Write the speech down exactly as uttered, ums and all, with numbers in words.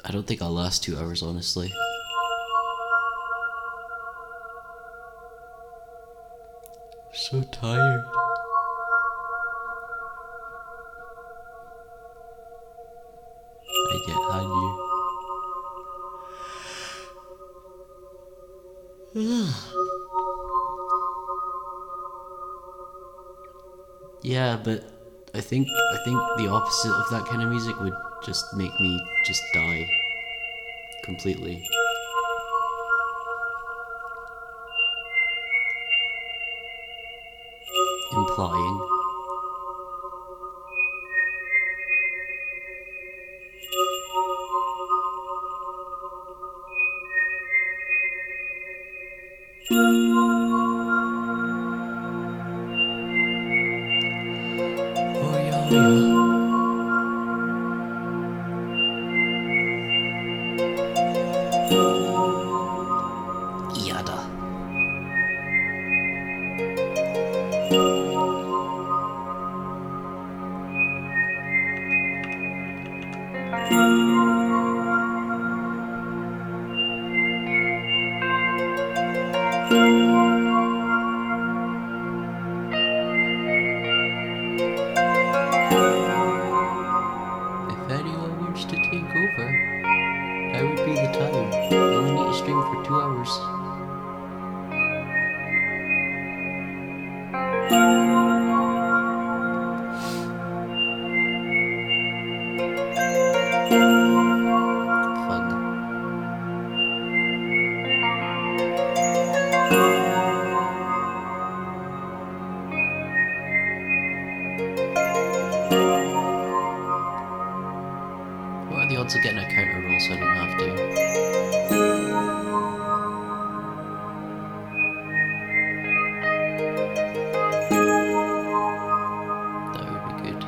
I don't think I'll last two hours, honestly. So tired. I get hungry. Yeah, but I think I think the opposite of that kind of music would just make me just die completely. Implying. Oh yeah, yeah. Yada. If anyone wants to take over, that would be the time. You only need to stream for two hours. Fug. What are the odds of getting a counter roll so I don't have to? That would be good.